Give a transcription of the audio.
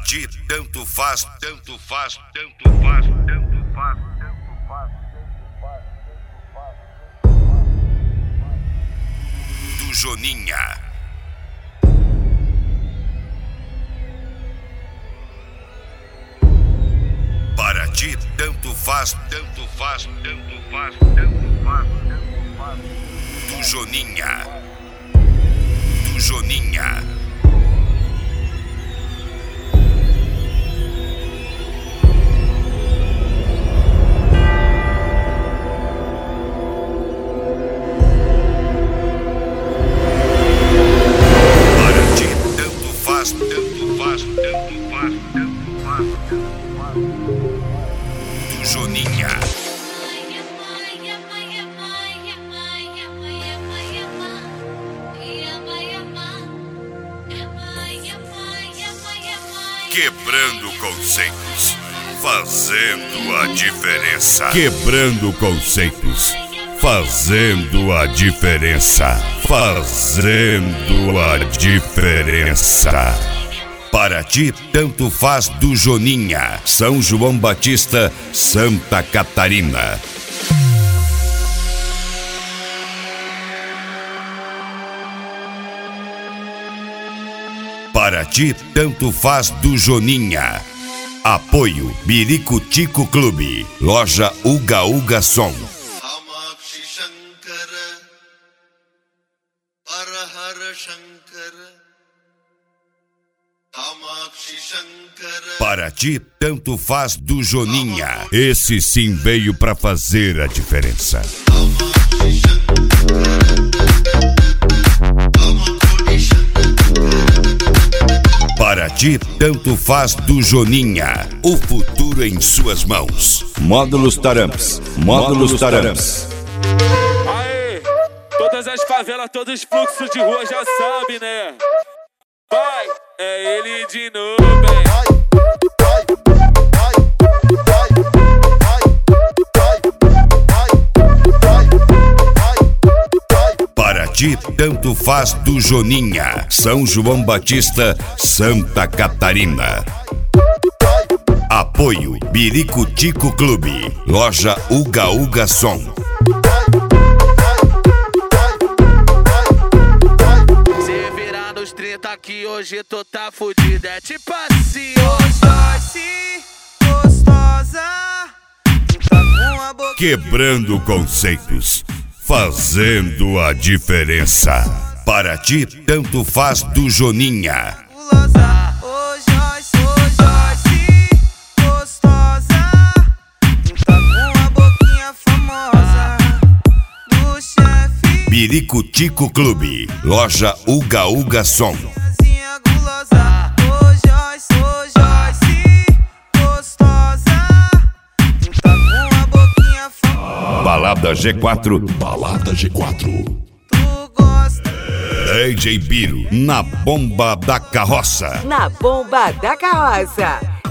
ti, tanto faz, tanto faz, tanto faz, tanto faz, tanto faz. Do Joninha. Para ti, tanto faz, tanto faz, tanto faz, tanto faz, tanto faz. Do Joninha. Do Joninha. Para ti, tanto faz, tanto faz, tanto faz, tanto faz, tanto faz. Do Joninha. Quebrando conceitos, fazendo a diferença. Quebrando conceitos, fazendo a diferença. Fazendo a diferença. Para ti, tanto faz do Joninha. São João Batista, Santa Catarina. Para ti, tanto faz do Joninha. Apoio Biricutico Clube. Loja Uga Uga Som. Para ti, tanto faz do Joninha. Esse sim veio pra fazer a diferença. Para ti, tanto faz do Joninha. O futuro em suas mãos. Módulos Taramps. Módulos Taramps. Aê, todas as favelas, todos os fluxos de rua já sabem, né? Vai, é ele de novo, hein? Para ti, tanto faz do Joninha. São João Batista, Santa Catarina. Apoio Biricutico Clube. Loja Uga Uga Som. Se virar nos 30 que hoje tu tá fudido. É tipo assim, gostosa. Tu tá com a boca. Quebrando conceitos, fazendo a diferença. Para ti, tanto faz do Joninha. Gostosa, tu tá com a boquinha famosa do chefe. Biricutico Clube. Loja Uga Uga Som. Balada G4. Balada G4. Tu gosta. DJ Biro, na bomba da carroça. Na bomba da carroça.